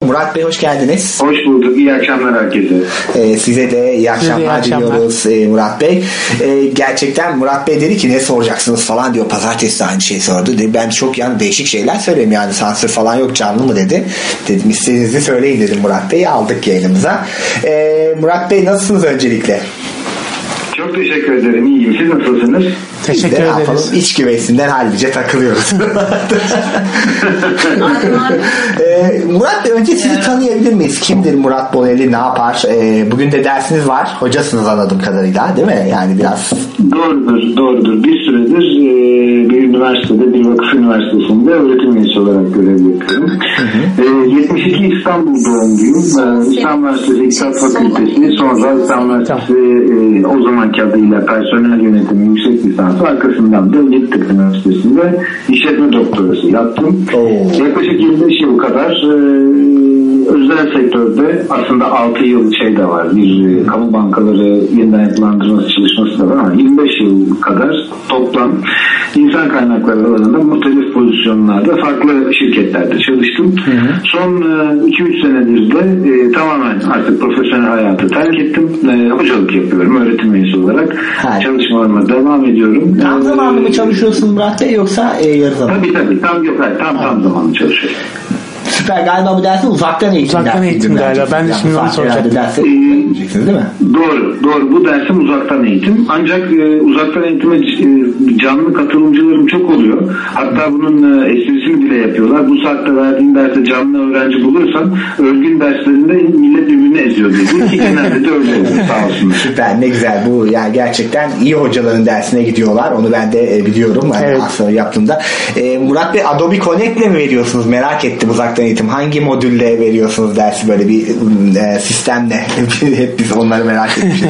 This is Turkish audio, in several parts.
Murat Bey hoş geldiniz. Hoş bulduk. İyi akşamlar herkese. Size de iyi akşamlar diliyoruz Murat Bey. Gerçekten Murat Bey dedi ki ne soracaksınız falan diyor. Pazartesi de aynı şeyi sordu. Dedi, ben çok yani değişik şeyler söyleyeyim yani sansür falan yok canlı mı dedi. Dedim istediğinizi söyleyin dedim Murat Bey'i aldık yayınımıza. Murat Bey nasılsınız öncelikle? Çok teşekkür ederim. İyiyim. Siz nasılsınız? Teşekkür ederiz. Yapalım? İç güveysinden hallice takılıyoruz. Murat Bey önce sizi tanıyabilir miyiz? Kimdir Murat Bonelli? Ne yapar? Bugün de dersiniz var. Hocasınız anladığım kadarıyla değil mi? Yani biraz. Doğrudur. Bir süredir bir üniversitede, bir vakıf üniversitesinde öğretim üyesi olarak görev yapıyorum. 72 İstanbul doğumluyum. İstanbul Üniversitesi İktisat Fakültesi, sonra İstanbul Üniversitesi o zamanki adıyla personel yönetimi yüksek lisansı, arkasından da Yeditepe Üniversitesi'nde işletme doktorası yaptım. Yaklaşık 25 yıl kadar özel sektörde, aslında 6 yıl de var, bir kamu bankaları yeniden yapılandırması çalışması da var ama 25 yıl kadar toplam insan kaynakları alanında muhtelif pozisyonlarda farklı şirketlerde çalıştım. Son 2-3 senedir de tamamen artık profesyonel hayatı terk ettim. Hocalık yapıyorum. Öğretim üyesi olarak çalışmalarıma devam ediyorum. Tam zamanlı mı çalışıyorsun Murat Bey yoksa yarı zamanlı? Tabii. Tam zamanlı çalışıyorum. Süper, galiba bu dersi uzaktan eğitim galiba. Ben de şimdi onu soracaktım. Değil mi? Doğru. Bu dersim uzaktan eğitim. Ancak uzaktan eğitime canlı katılımcılarım çok oluyor. Hatta bunun esprisini bile yapıyorlar. Bu saatte verdiğin derste canlı öğrenci bulursan örgün derslerinde millet birbirini eziyor diye. Ki genelde de öyle oluyor. Sağ olsunlar. Süper, ne güzel. Bu yani gerçekten iyi hocaların dersine gidiyorlar. Onu ben de biliyorum. Yani aslında yaptığımda. Murat Bey, Adobe Connect'le mi veriyorsunuz? Merak ettim uzaktan eğitim. Hangi modülle veriyorsunuz dersi, böyle bir sistemle? Hep biz onları merak etmişiz.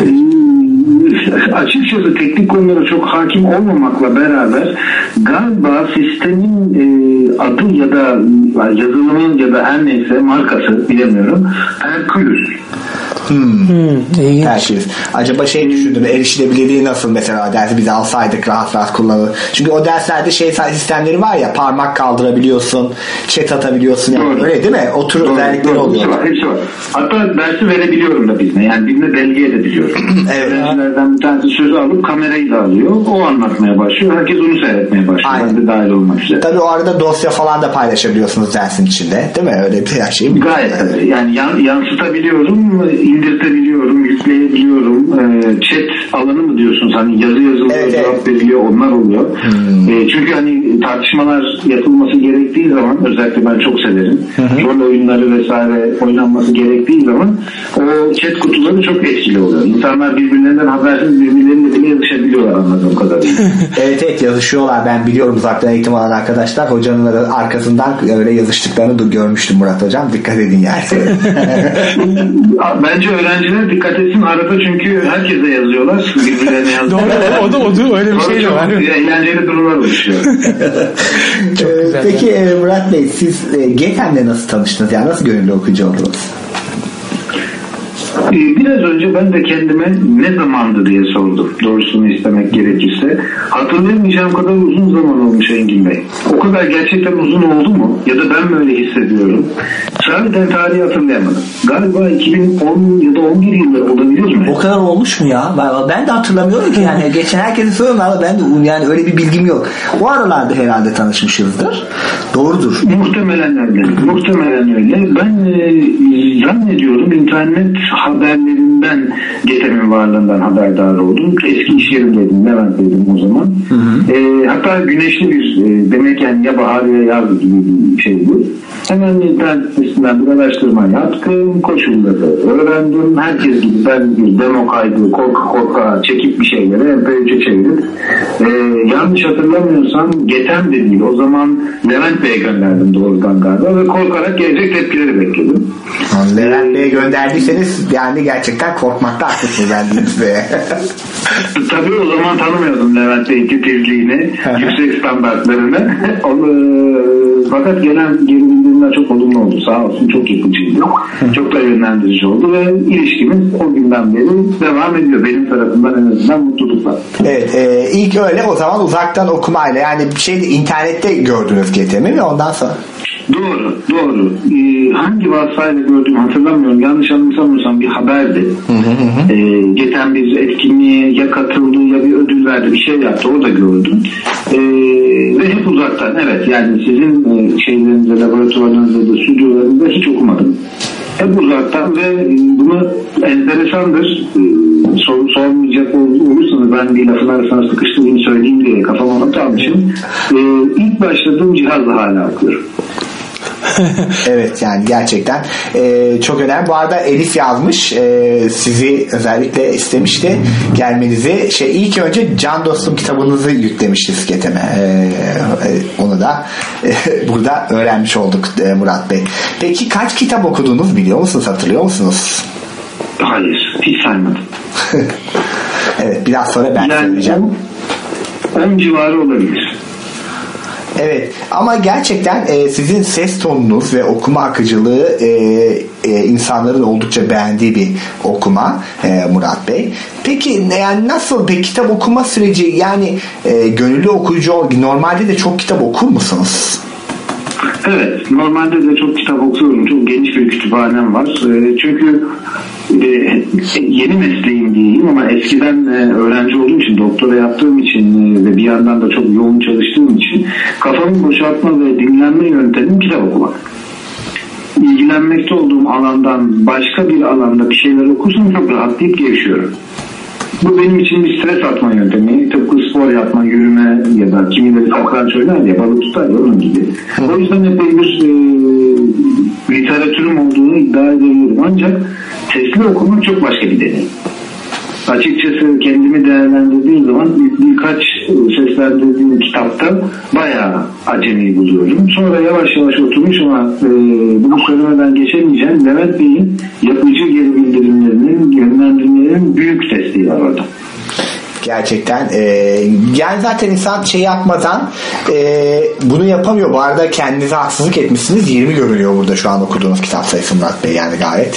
Açıkçası teknik konulara çok hakim olmamakla beraber galiba sistemin adı ya da yazılımın ya da her neyse markası bilemiyorum. Hercules. Hercules. Acaba düşündüm, erişilebilirliği nasıl mesela, dersi bize alsaydık rahat kullanılır. Çünkü o derslerde sistemleri var ya, parmak kaldırabiliyorsun, chat atabiliyorsun yani. Öyle değil mi? O tür özellikleri oluyor. Hepsi var. Hatta dersi verebiliyorum da birine. Yani birine belge edebiliyorum. Öğrencilerden bir tanesi sözü alıp kamerayı da alıyor. O anlatmaya başlıyor. Herkes onu seyretmeye başlıyor. Ben de dahil olmak üzere. Tabii o arada dosya falan da paylaşabiliyorsunuz dersin içinde. Değil mi? Öyle bir şey mi? Gayet tabii. Yani yansıtabiliyorum, indirtebiliyorum, yükleyebiliyorum. Chat alanı mı diyorsunuz? Hani yazı yazılıyor, cevap veriliyor, onlar oluyor. Çünkü hani tartışmalar yapılması gerektiği zaman, özellikle ben çok severim. Rol oyunları vesaire oynanması gerektiği zaman o chat kutuları çok etkili oluyor. İnsanlar birbirlerinden habersiz birbirleriyle bile yazışabiliyorlar anladığım kadarıyla. Evet yazışıyorlar. Ben biliyorum uzaktan eğitim alan arkadaşlar. Hocanın arkasından öyle yazıştıklarını da görmüştüm Murat Hocam. Dikkat edin yani. Bence öğrenciler dikkat etsin arada, çünkü herkese yazıyorlar. Birbirlerine yazıyorlar. Doğru, öyle bir şey de var. Eğlenceli durumlar oluşuyor. Peki Murat Bey, siz GETEM'le nasıl tanıştınız? Yani nasıl gönüllü okuyucu oldunuz? Biraz önce ben de kendime ne zamandı diye sordum. Doğrusunu istemek gerekirse. Hatırlayamayacağım kadar uzun zaman olmuş Engin Bey. O kadar gerçekten uzun oldu mu? Ya da ben mi öyle hissediyorum? Sahiden tarihi hatırlayamadım. Galiba 2010 ya da 11 yılları olabilir mi? O kadar olmuş mu ya? Ben de hatırlamıyorum ki yani. Geçen herkese soruyorum ama ben de yani öyle bir bilgim yok. O aralarda herhalde tanışmışızdır. Doğrudur. Muhtemelen öyle. Ben zannediyorum internet haberlerinden, GETEM'in varlığından haberdar oldum. Eski iş yerimdeydim, Levent'teydim o zaman. Hatta güneşli bir demek yani ya bahar ya yaz gibi bir şey bu. Hemen internet sitesinden bir araştırma yaptım. Koşulları öğrendim. Herkes gibi ben bir demo kaydı korka çekip bir şeyleri MP3'e çevirip yanlış hatırlamıyorsam GETEM de değil. O zaman Levent Bey'e gönderdim doğrudan galiba ve korkarak gelecek tepkileri bekledim. Levent Bey'e gönderdiyseniz yani gerçekten korkmakta haklısınız ben diyeyim size. Tabii o zaman tanımıyordum Levent Bey'in titizliğini, yüksek standartlarını. Fakat geri bildirimler çok olumlu oldu. Sağ olsun, çok yapıcıydı. Çok da yönlendirici oldu ve ilişkimiz o günden beri devam ediyor. Benim tarafımdan en azından mutlulukla. Evet, ilk öyle o zaman uzaktan okumayla yani internette gördünüz GETEM'i mi ondan sonra? Doğru. Hangi vasıtayla gördüğümü hatırlamıyorum. Yanlış anımsamıyorsam bir haberdi. Geçen bir etkinliğe ya katıldı ya bir ödül verdi, bir şey yaptı. Orada gördüm. Ve hep uzaktan. Evet, yani sizin şeylerinizde, laboratuvarlarınızda da, stüdyolarınızda hiç okumadım. Hep uzaktan ve bunu enteresandır. Sormayacak olursanız ben bir lafın arasına sıkıştırdığımı söyleyeyim diye kafama not almışım. İlk başladığım cihazla hala okuyorum. Evet, yani gerçekten çok önemli. Bu arada Elif yazmış, sizi özellikle istemişti gelmenizi. İlk önce Can Dostum kitabınızı yüklemişti Sketeme. Onu da burada öğrenmiş olduk Murat Bey. Peki kaç kitap okudunuz biliyor musunuz? Hatırlıyor musunuz? Hayır, hiç saymadım. Evet, biraz sonra ben söyleyeceğim. 10 civarı olabilir. Evet, ama gerçekten sizin ses tonunuz ve okuma akıcılığı insanların oldukça beğendiği bir okuma Murat Bey. Peki yani nasıl bir kitap okuma süreci, yani gönüllü okuyucu normalde de çok kitap okur musunuz? Evet, normalde de çok kitap okuyorum. Çok geniş bir kütüphanem var. Çünkü yeni mesleğim diyeyim ama eskiden öğrenci olduğum için, doktora yaptığım için ve bir yandan da çok yoğun çalıştığım için kafamı boşaltma ve dinlenme yöntemim kitap okumak. İlgilenmekte olduğum alandan başka bir alanda bir şeyler okursam çok rahatlayıp gevşiyorum. Bu benim için bir stres atma yöntemi. Tıpkı spor yapma, yürüme ya da kimileri sakranç oynar ya, balık tutar ya, onun gibi. O yüzden epey bir literatürüm olduğunu iddia edebilirim. Ancak sesli okumak çok başka bir deneyim. Açıkçası kendimi değerlendirdiğim zaman birkaç seslendirdiğim kitapta bayağı acemi buluyorum. Sonra yavaş yavaş oturmuş ama bunu söylemeden geçemeyeceğim. Levent Bey'in yapıcı geri bildirimlerinin, yönlendirmelerinin büyük desteği var orada. Gerçekten yani zaten insan yapmadan bunu yapamıyor. Bu arada kendinize haksızlık etmişsiniz. 20 görülüyor burada şu an okuduğunuz kitap sayısı Murat Bey. Yani gayet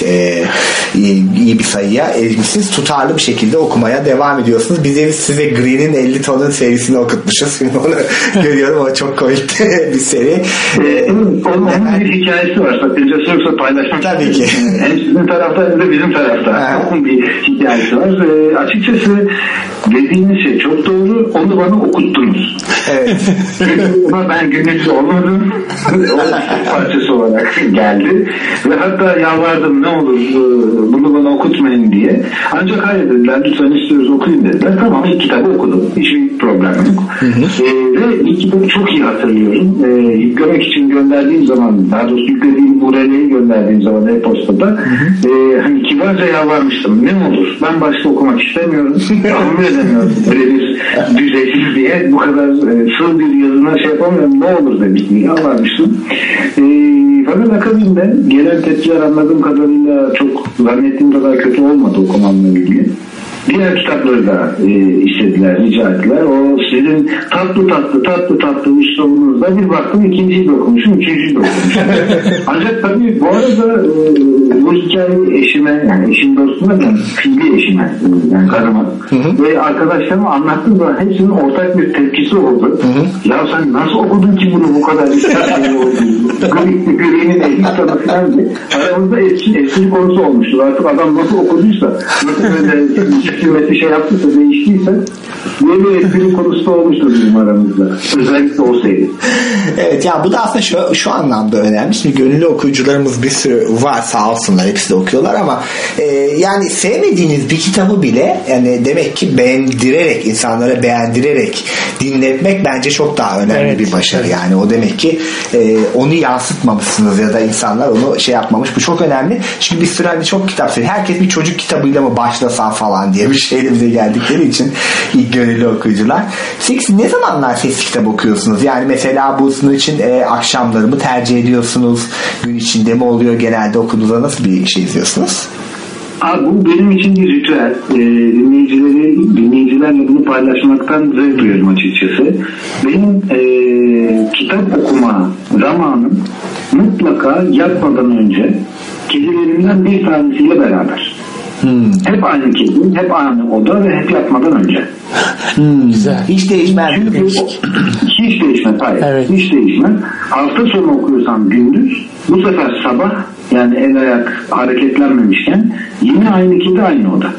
iyi bir sayıya erişmişsiniz. Tutarlı bir şekilde okumaya devam ediyorsunuz. Biz size Green'in 50 tonun serisini okutmuşuz. Şimdi onu görüyorum. O çok komik bir seri. Onun bir hikayesi var. Sakıncası yoksa paylaşmak. Tabii ki. Hem sizin tarafta hem de bizim tarafta. Onun bir hikayesi var. Açıkçası dediğiniz şey çok doğru. Onu bana okuttunuz. Evet. Ama ben gönüllü olmadım. O parçası olarak geldi. Ve hatta yalvardım, ne olur bunu bana okutmayın diye. Ancak hayır dediler, lütfen istiyoruz okuyun dediler. Tamam, ilk kitabı okudum. Hiçbir problem yok. Ve ilk kitabı çok iyi hatırlıyorum. Yüklemek için gönderdiğim zaman, daha doğrusu yüklediğim URL'yi gönderdiğim zaman e-postada hani kibarca yalvarmıştım. Ne olur, ben başta okumak istemiyorum. Tahmin edemiyorum. Böyle bir düzeysiz diye bu kadar sığ bir yazına yapamıyorum. Ne olur demiştim. Yalvarmıştım. Fakat akabinde gelen tepkiler anladığım kadarıyla çok zannettiğim kadar kötü olmadı okumamla ilgili. Diğer kitapları da istediler, rica ettiler. O sizin tatlı üslubunuzda bir baktım, ikinciyi de okumuşum, üçüncüyü de okumuşum. Ancak tabii bu arada bu hikayeyi eşime, yani eşim dostuma, yani fiili eşime, yani karıma ve arkadaşlarıma anlattığım zaman hepsinin ortak bir tepkisi oldu. Ya sen nasıl okudun ki bunu bu kadar istersen oldu? Green'in 50 kitabı falan diye. Aramızda eski konusu olmuştur. Artık adam nasıl okuduysa, nasıl böyle hükümeti yaptıysa, değiştiyse böyle espri konusu da olmuştur bizim aramızda. Özellikle o seri. Evet, ya bu da aslında şu anlamda önemli. Şimdi gönüllü okuyucularımız bir sürü var, sağ olsunlar, hepsi de okuyorlar ama yani sevmediğiniz bir kitabı bile yani demek ki beğendirerek, insanlara beğendirerek dinletmek bence çok daha önemli bir başarı. Yani o demek ki onu yansıtmamışsınız ya da insanlar onu yapmamış. Bu çok önemli. Çünkü bir sürü çok kitap söylüyor. Herkes bir çocuk kitabıyla mı başlasan falan diye bir şeyle bize geldikleri için ilk gönüllü okuyucular. Siz ne zamanlar sesli kitap okuyorsunuz? Yani mesela bunun için akşamları mı tercih ediyorsunuz? Gün içinde mi oluyor? Genelde okuduğunuzda nasıl bir şey izliyorsunuz? Bu benim için bir ritüel. Dinleyicilerle bunu paylaşmaktan zevk duyuyorum açıkçası. Benim kitap okuma zamanım mutlaka yatmadan önce kedilerimden bir tanesiyle beraber. Hep aynı kedi, hep aynı oda ve hep yatmadan önce. Güzel. Hiç değişmez. Çünkü hiç değişmez. Hayır. Evet. Hiç değişmez. Hafta sonu okuyorsam gündüz, bu sefer sabah, yani el ayak hareketlenmemişken yine aynı kedi, aynı oda.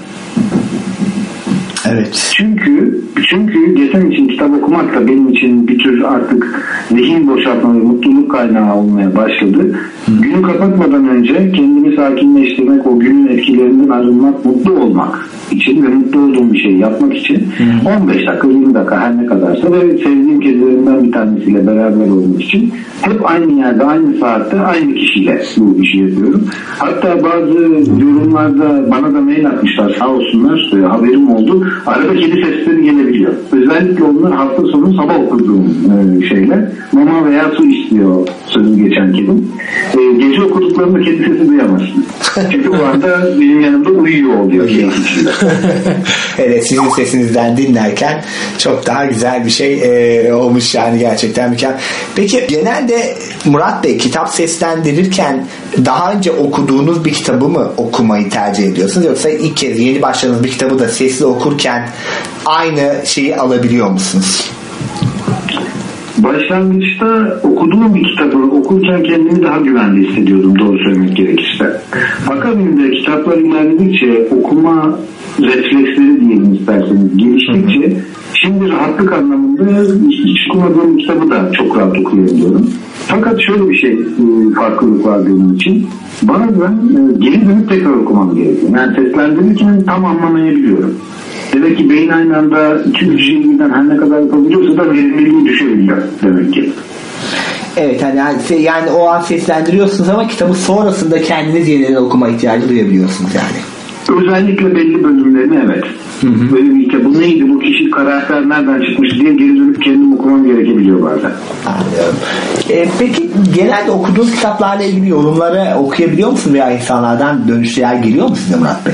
Evet. Çünkü geçen için kitap okumak da benim için bir tür artık zihin boşaltma ve mutluluk kaynağı olmaya başladı. Günü kapatmadan önce kendimi sakinleştirmek, o günün etkilerinden arınmak, mutlu olmak için ve mutlu olduğum bir şey yapmak için 15 dakika, 20 dakika her ne kadarsa ve sevdiğim kedilerimden bir tanesiyle beraber olmak için hep aynı yerde, aynı saatte, aynı kişiyle bu işi yapıyorum. Hatta bazı yorumlarda bana da mail atmışlar, sağ olsunlar, haberim oldu. Arada kedi sesleri gelebiliyor. Özellikle onlar hafta sonu sabah okuduğum şeyler. Mama veya su istiyor sözü geçen kedim. Gece okuduklarında kedi sesi duyamazsın. Çünkü bu anda benim yanımda uyuyor oluyor kedi içinde. Evet, sizin sesinizden dinlerken çok daha güzel bir şey olmuş yani, gerçekten mükemmel. Peki genelde Murat Bey, kitap seslendirirken daha önce okuduğunuz bir kitabı mı okumayı tercih ediyorsunuz, yoksa ilk kez yeni başladığınız bir kitabı da sesli okurken aynı şeyi alabiliyor musunuz? Başlangıçta okuduğum bir kitabı okurken kendimi daha güvende hissediyordum, doğru söylemek gerekirse. Akabinde kitaplar ilerledikçe, okuma refleksleri diyelim isterseniz geliştikçe, şimdi rahatlık anlamında hiç okumadığım kitabı da çok rahat okuyabiliyorum. Fakat şöyle bir şey, farklılık var benim için. Bazen geri dönüp tekrar okumam gerekiyor. Yani seslendirirken tam anlamayabiliyorum. Demek ki beyin aynı anda 2-3 şeyden her ne kadar yapabiliyorsa da verimliliği düşebiliyor demek ki. Evet, yani o an seslendiriyorsunuz ama kitabı sonrasında kendiniz yeniden okuma ihtiyacı duyabiliyorsunuz yani. Özellikle belli bölümlerini, evet. Böyle işte bu neydi, bu kişi karakter nereden çıkmış diye geri dönüp kendim okumam gerekebiliyor bazen. Anlıyorum. Peki genelde okuduğunuz kitaplarla ilgili yorumları okuyabiliyor musunuz veya insanlardan dönüşler geliyor mu size Murat Bey?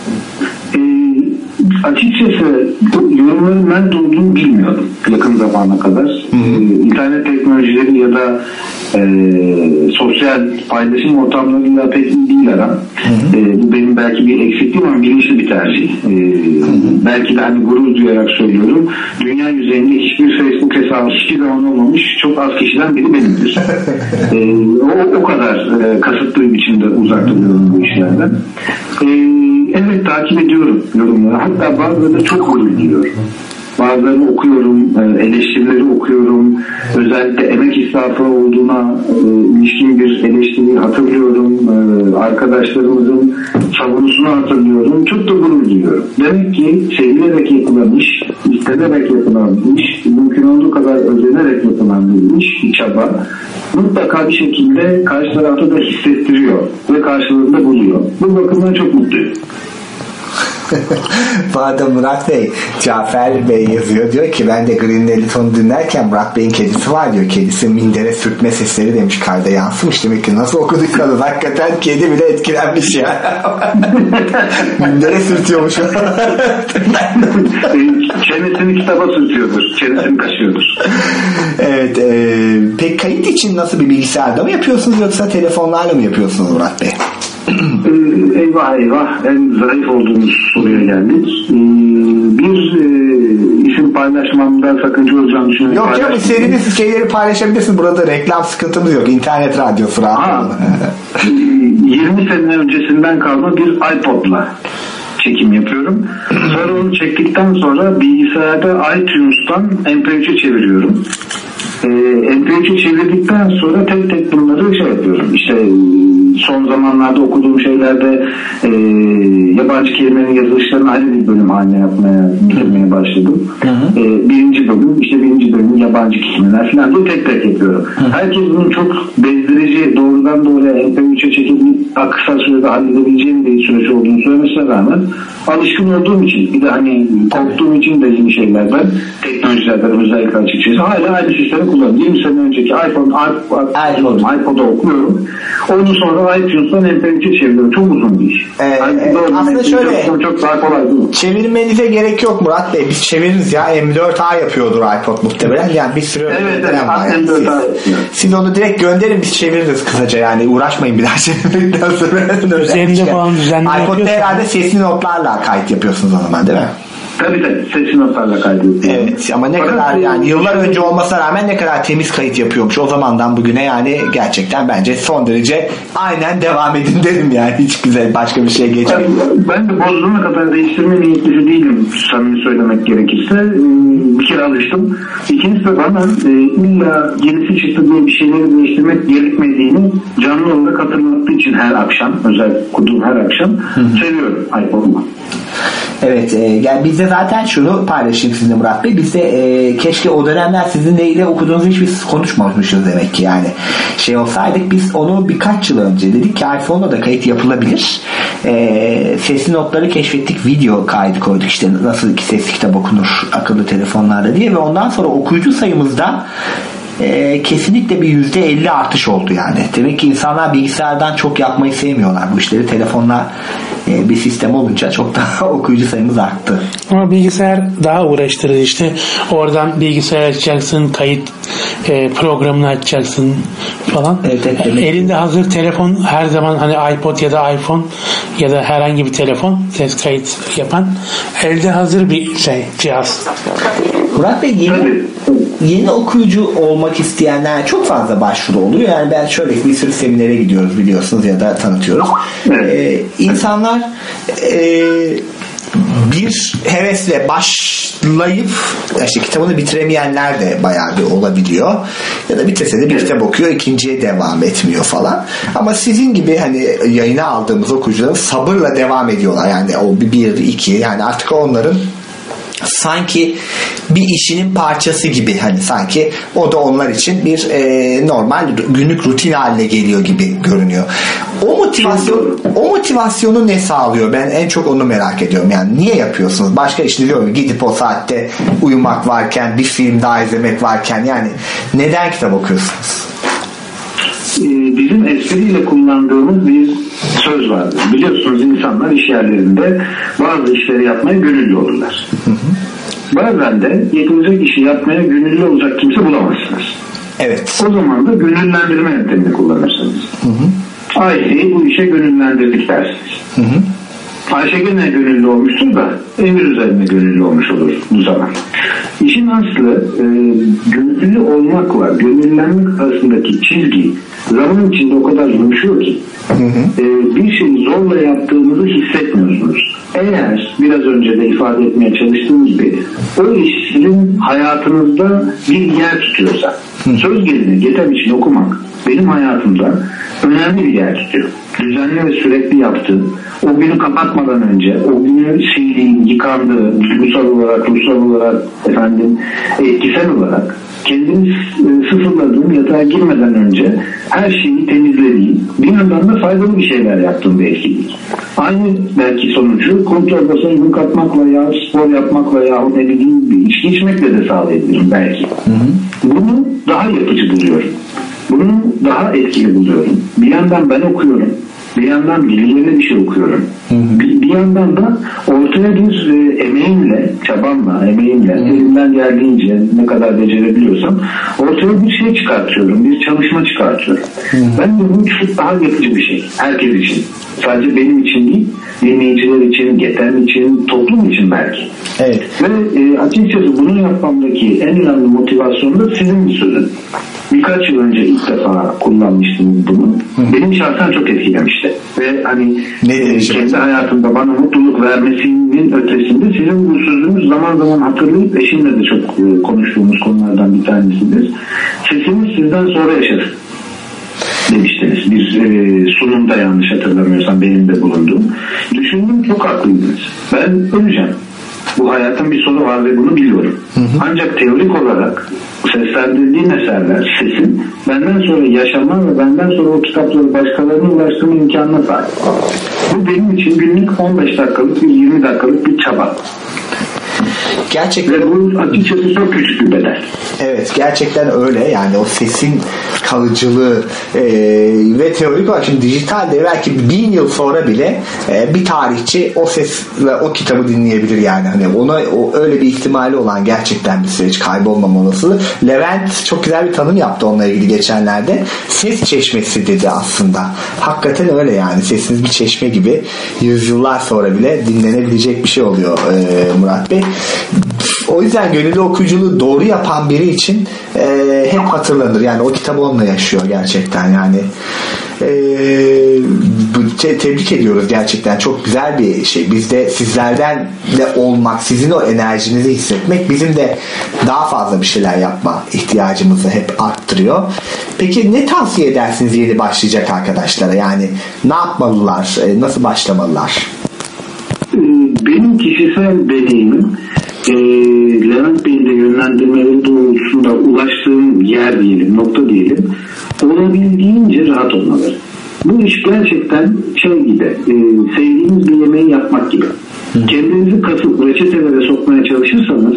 Açıkçası yorumların nerede olduğunu bilmiyordum yakın zamana kadar. İnternet teknolojileri ya da sosyal paylaşım ortamlarıyla pek iyi değil aram. Bu benim belki bir eksikliğim ama bilinçli bir tercih. Belki de hani gurur duyarak söylüyorum. Dünya yüzeyinde hiçbir Facebook hesabı hiçbir zaman olmamış çok az kişiden biri benimdir. O kadar kasıtlı bir biçimde uzak duruyorum bu işlerden. Evet, takip ediyorum yorumları. Hatta bazıları çok gurur duyuyorum. Bazılarını okuyorum, eleştirileri okuyorum. Özellikle emek israfı olduğuna ilişkin bir eleştiri hatırlıyorum. Arkadaşlarımızın savunusunu hatırlıyorum. Çok da gurur duyuyorum. Demek ki sevilerek yapılan iş, istenerek yapılan iş, mümkün olduğu kadar özenerek yapılan bir iş, bir çaba mutlaka bir şekilde karşı tarafta da hissettiriyor ve karşılığında buluyor. Bu bakımdan çok mutluyum. Bu arada Murat Bey, Cafer Bey yazıyor, diyor ki ben de Green Eliton'u dinlerken Murat Bey'in kedisi var diyor. Kedisi mindere sürtme sesleri demiş, kayda yansımış. Demek ki nasıl okuduysanız hakikaten kedi bile etkilenmiş ya. Mindere sürtüyormuş. Çenesini kitaba sürtüyordur. Çenesini kaşıyordur. Evet. Peki kayıt için nasıl, bir bilgisayarda mı yapıyorsunuz yoksa telefonlarla mı yapıyorsunuz Murat Bey? Eyvah en zayıf olduğumuz soruya geldik. Bir isim paylaşmamda sakınca olacağını düşünüyorum. Yok canım, istediğiniz şeyleri paylaşabilirsiniz. Burada reklam sıkıntımız yok. İnternet radyosu rahat. 20 sene öncesinden kalma bir iPod'la çekim yapıyorum. Sonra onu çektikten sonra bilgisayarda iTunes'tan MP3'e çeviriyorum. MP3'e çevirdikten sonra tek tek bunları şey yapıyorum. İşte son zamanlarda okuduğum şeylerde yabancı kelimelerin yazılışlarını ayrı bir bölüm haline bitirmeye başladım. Birinci bölüm yabancı kelimeler falan diye tek tek yapıyorum. Herkes bunun çok bezdirici, doğrudan doğruya MP3'e çekip kısa sürede halledebileceğim bir süreç olduğunu söylemesine rağmen alışkın olduğum için, bir de hani korktuğum için de yeni şeylerden, teknolojilerden özellikle açıkçası hala aynı sisteme sene kullanıyorum. 20 sene önceki iPod'u okuyorum. Onu sonra iTunes'tan MP3'e çeviriyorum. Çok uzun bir iş. Aslında şöyle çok daha kolay değil mi? Çevirmenize gerek yok Murat Bey. Biz çeviririz ya. M4A yapıyordur iPod muhtemelen. Yani bir sürü öğrenen var. Yani. Siz onu direkt gönderin, biz çeviririz kısaca. Yani uğraşmayın bir daha çevirmekten sonra. Üzerinde falan düzenli iPod'da herhalde sesli notlarla kayıt yapıyorsunuz o zaman, değil mi? Tabii sesli notlarla kaydediyor. Evet ama ne kadar yani yıllar önce olmasına rağmen ne kadar temiz kayıt yapıyormuş o zamandan bugüne, yani gerçekten bence son derece aynen devam edin derim yani, hiç güzel başka bir şey geçmeyin. Ben de bozduğuna kadar değiştirme niyetlisi değilim samimi söylemek gerekirse. Bir kere alıştım. İkincisi de bana illa yenisi çıktı diye bir şeyleri değiştirmek gerekmediğini canlı olarak hatırlattığı için her akşam, özel kurduğum her akşam seviyorum iPhone'u. Evet, yani biz de zaten şunu paylaşayım sizinle Murat Bey. Biz de keşke o dönemler sizinle ile okuduğunuzu hiç biz konuşmamışız demek ki yani. Şey olsaydık biz onu birkaç yıl önce dedik ki iPhone'da da kayıt yapılabilir. Sesli notları keşfettik, video kaydı koyduk işte nasıl ki sesli kitap okunur akıllı telefonlarda diye ve ondan sonra okuyucu sayımızda kesinlikle bir %50 artış oldu yani. Demek ki insanlar bilgisayardan çok yapmayı sevmiyorlar bu işleri. Telefonla bir sistem olunca çok daha okuyucu sayımız arttı. Ama bilgisayar daha uğraştırır işte. Oradan bilgisayar açacaksın, kayıt programını açacaksın falan. Evet, elinde hazır telefon her zaman, hani iPod ya da iPhone ya da herhangi bir telefon ses kayıt yapan elde hazır bir cihaz. Murat Bey, yeni okuyucu olmak isteyenler çok fazla başvuru oluyor. Yani ben şöyle bir sürü seminere gidiyoruz biliyorsunuz ya da tanıtıyoruz. İnsanlar bir hevesle başlayıp işte kitabını bitiremeyenler de bayağı bir olabiliyor. Ya da bitirse de bir kitap okuyor, ikinciye devam etmiyor falan. Ama sizin gibi hani yayına aldığımız okuyucuların sabırla devam ediyorlar. Yani o bir, iki, yani artık onların sanki bir işinin parçası gibi, hani sanki o da onlar için bir normal günlük rutin haline geliyor gibi görünüyor. O motivasyonu ne sağlıyor? Ben en çok onu merak ediyorum. Yani niye yapıyorsunuz? Başka işte diyorum gidip o saatte uyumak varken, bir film daha izlemek varken, yani neden kitap okuyorsunuz? Bizim espriyle kullandığımız bir söz vardır. Biliyorsunuz insanlar iş yerlerinde bazı işleri yapmaya gönüllü olurlar. Bazen de yapılacak işi yapmaya gönüllü olacak kimse bulamazsınız. Evet. O zaman da gönüllendirme yöntemini kullanırsınız. Ayşe'yi bu işe gönüllendirdik dersiniz. Ayşe gene gönüllü olmuştur da emir üzerine gönüllü olmuş olur bu zaman. İşin aslı gönüllü olmakla gönüllenmek arasındaki çizgi zaman içinde o kadar yumuşuyor ki bir şeyi zorla yaptığınızı hissetmiyorsunuz. Eğer biraz önce de ifade etmeye çalıştığım gibi o iş sizin hayatınızda bir yer tutuyorsa, söz gelimi GETAB için okumak benim hayatımda önemli bir yer tutuyor. Düzenli ve sürekli yaptığım, o günü kapatmadan önce, o günü sildiğim, yıkandığım, duygusal olarak, ruhsal olarak, etkisel olarak kendimi sıfırladığım, yatağa girmeden önce her şeyi temizlediğim, bir yandan da faydalı bir şeyler yaptığım bir etkinlik. Aynı belki sonucu kum torbasına yumruk atmakla ya spor yapmakla ya ne bileyim bir içki içmekle de sağlayabilirim belki. Bunu daha yapıcı buluyorum. Bunu daha etkili buluyorum. Bir yandan ben okuyorum. Bir yandan birilerine bir şey okuyorum. Bir yandan da ortaya bir emeğimle, çabamla, elimden geldiğince ne kadar becerebiliyorsam ortaya bir şey çıkartıyorum. Bir çalışma çıkartıyorum. Ben de bu çok daha yapıcı bir şey. Herkes için. Sadece benim için değil, dinleyiciler için, GETAB için, toplum için belki. Evet. Ve açıkçası bunu yapmamdaki en önemli motivasyon da sizin bir sözün. Birkaç yıl önce ilk defa kullanmıştım bunu. Benim şahsen çok etkilemişti. Ve hani kendi hayatımda bana mutluluk vermesinin ötesinde sizin bu sözünüz zaman zaman hatırlayıp eşimle de çok konuştuğumuz konulardan bir tanesidir. Sesimiz sizden sonra yaşar demiştiniz. Bir sunumda yanlış hatırlamıyorsam benim de bulunduğum. Düşündüm, çok haklıydınız. Ben öleceğim. Bu hayatın bir sonu var ve bunu biliyorum. Ancak teorik olarak seslendirdiğim eserler, sesin benden sonra yaşama ve benden sonra o kitapları başkalarına ulaştırma imkanına sahip. Bu benim için günlük 15 dakikalık bir 20 dakikalık bir çaba. Gerçekten. Ve bu açıkçası çok küçük bir bedel. Evet, gerçekten öyle. Yani o sesin kalıcılığı ve teorik olarak şimdi dijitalde belki 1000 yıl sonra bile bir tarihçi o ses ve o kitabı dinleyebilir yani. Hani ona öyle bir ihtimali olan gerçekten bir süreç, kaybolmaması. Levent çok güzel bir tanım yaptı onunla ilgili geçenlerde. Ses çeşmesi dedi aslında. Hakikaten öyle yani. Sesiniz bir çeşme gibi yüzyıllar sonra bile dinlenebilecek bir şey oluyor Murat Bey. O yüzden gönüllü okuyuculuğu doğru yapan biri için hep hatırlanır. Yani o kitabı onunla yaşıyor gerçekten. Yani tebrik ediyoruz gerçekten. Çok güzel bir şey. Biz de sizlerden de olmak, sizin o enerjinizi hissetmek bizim de daha fazla bir şeyler yapma ihtiyacımızı hep arttırıyor. Peki ne tavsiye edersiniz yeni başlayacak arkadaşlara? Yani ne yapmalılar? Nasıl başlamalılar? Benim kişisel deneyimim Levent Bey'in de yönlendirmeleri doğrultusunda ulaştığım yer diyelim, nokta diyelim, olabildiğince rahat olmaları. Bu iş gerçekten şey gibi, sevdiğiniz bir yemeği yapmak gibi. Kendinizi kasıp reçetelere sokmaya çalışırsanız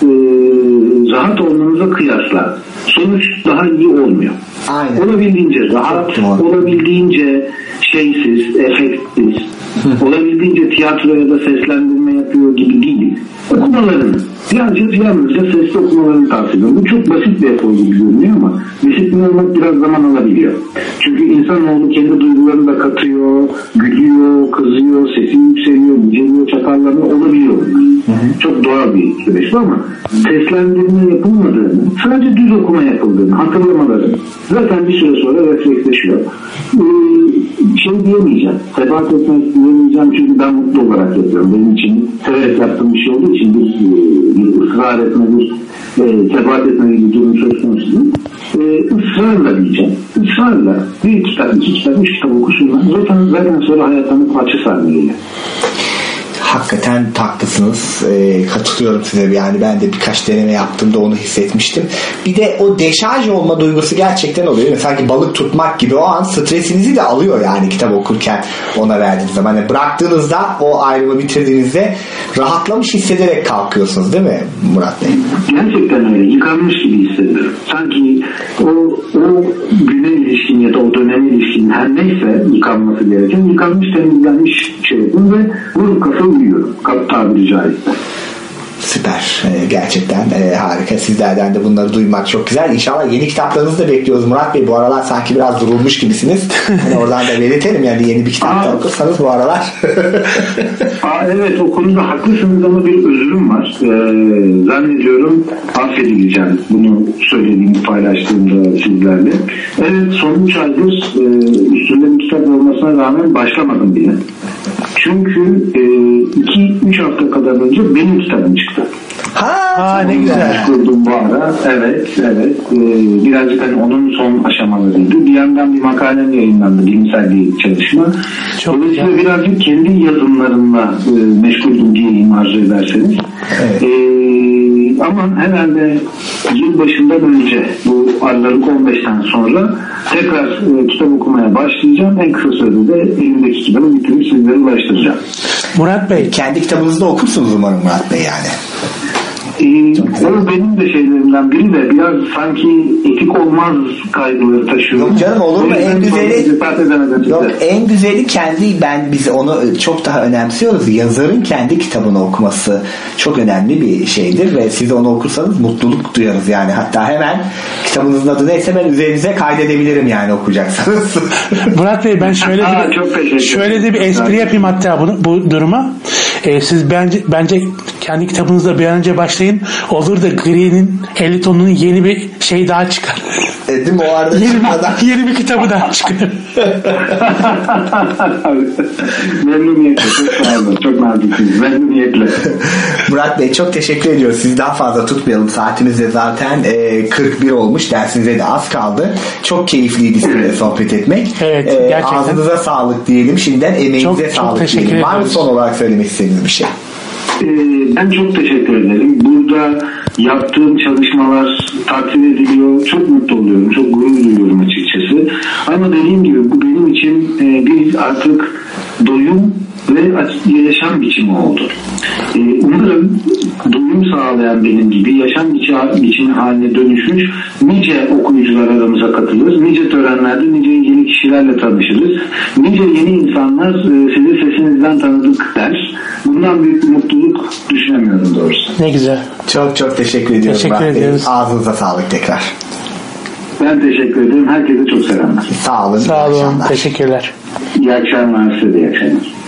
rahat olmanıza kıyasla sonuç daha iyi olmuyor. Aynen. Olabildiğince rahat, olabildiğince şeysiz, efektsiz, olabildiğince tiyatro ya da seslendirme yapıyor gibi değil. Okumalarını, yalnızca sesli okumalarını tavsiye ediyorum. Bu çok basit bir efor gibi görünüyor ama disiplin olmak biraz zaman alabiliyor. Çünkü insanoğlu kendi duygularını da katıyor, gülüyor, kızıyor, sesi yükseliyor, yüceliyor, çatallanıyor, olabiliyor. Çok doğal bir süreç ama seslendirme yapılmadığını, sadece düz okuma yapıldığını hatırlamaları zaten bir süre sonra refleksleşiyor. Şey diyemeyeceğim, sebat etmek diyemeyeceğim çünkü ben mutlu olarak yapıyorum. Benim için severek yaptığım bir şey olduğu için bir ısrar etme, bir sebat etme gibi durum söz konusu değil. Israrla diyeceğim. Israrla bir kitap, iki kitap, üç kitap okusunlar. Zaten sonra hayatlarının parçası haline geliyor. Hakikaten haklısınız. Katılıyorum size. Yani ben de birkaç deneme yaptığımda onu hissetmiştim. Bir de o deşarj olma duygusu gerçekten oluyor. Sanki balık tutmak gibi o an stresinizi de alıyor yani kitap okurken ona verdiğiniz zaman. Yani bıraktığınızda o ayrımı bitirdiğinizde rahatlamış hissederek kalkıyorsunuz değil mi Murat Bey? Gerçekten öyle. Yıkanmış gibi hissediyorum. Sanki o güne ilişkin ya da o döneme ilişkin her neyse yıkanması gereken yıkanmış, temizlenmiş şey yapın ve vurup kafa uyuyorum. Tabiri caizse. Süper. Gerçekten harika. Sizlerden de bunları duymak çok güzel. İnşallah yeni kitaplarınızı da bekliyoruz Murat Bey. Bu aralar sanki biraz durulmuş gibisiniz. Hani oradan da belirtelim yani yeni bir kitap da okursanız bu aralar. Evet o konuda haklısınız ama bir özürüm var. Zannediyorum affedileceğim bunu söylediğimi paylaştığımda sizlerle. Evet son 3 aydır üstünde bir kitap olmasına rağmen başlamadım bile. Çünkü 2-3 hafta kadar önce benim kitabım çıktı. Ne güzel. Kurdum bu ara. Evet. Birazcık hani onun son aşamalarıydı. Bir yandan bir makalem yayınlandı. Bilimsel bir çalışma. Dolayısıyla birazcık kendi yazımlarımla meşguldüm diyeyim arzu ederseniz. Evet. Ama herhalde yılbaşından önce bu Aralık 15'ten sonra tekrar kitap okumaya başlayacağım. En kısa sürede de elimdeki kitabı bitirip sizlere ulaştıracağım. Murat Bey. Kendi kitabınızı da okursunuz umarım Murat Bey yani. O benim de şeylerimden biri de biraz sanki etik olmaz kaygıları taşıyor. Yok canım olur mu? En güzeli kendi biz onu çok daha önemsiyoruz. Yazarın kendi kitabını okuması çok önemli bir şeydir ve siz onu okursanız mutluluk duyarız yani. Hatta hemen kitabınızın adı neyse ben üzerinize kaydedebilirim yani okuyacaksanız. Murat Bey ben şöyle de bir espri yapayım hatta bu duruma. Siz bence kendi kitabınızda bir an önce başlayın. Olur da Gri'nin 50 tonunun yeni bir şey daha çıkar. Değil mi? O arada yeni bir kitabı daha çıkar. Memnuniyetle. Çok sağ olun. Çok naziksiniz. Memnuniyetle. Murat Bey çok teşekkür ediyoruz. Sizi daha fazla tutmayalım. Saatimiz de zaten 41 olmuş. Dersinize de az kaldı. Çok keyifliydi sizinle sohbet etmek. Evet. Gerçekten. Ağzınıza sağlık diyelim. Şimdiden emeğinize sağlık diyelim. Var mı son olarak söylemek istediğiniz bir şey? Ben çok teşekkür ederim. Burada yaptığım çalışmalar takdir ediliyor. Çok mutlu oluyorum. Çok gurur duyuyorum açıkçası. Ama dediğim gibi bu benim için bir artık doyum ve yaşam biçimi oldu. Umarım duyum sağlayan benim gibi yaşam biçimi haline dönüşmüş nice okuyucular aramıza katılır. Nice törenlerde nice yeni kişilerle tanışırız. Nice yeni insanlar sizi sesinizden tanıdık der. Bundan büyük bir mutluluk düşünemiyorum doğrusu. Ne güzel. Çok çok teşekkür ediyorum. Teşekkür ediyoruz. Ağzınıza sağlık tekrar. Ben teşekkür ederim. Herkese çok selamlar. Sağ olun. Sağ olun. Teşekkürler. İyi akşamlar size de iyi akşamlar.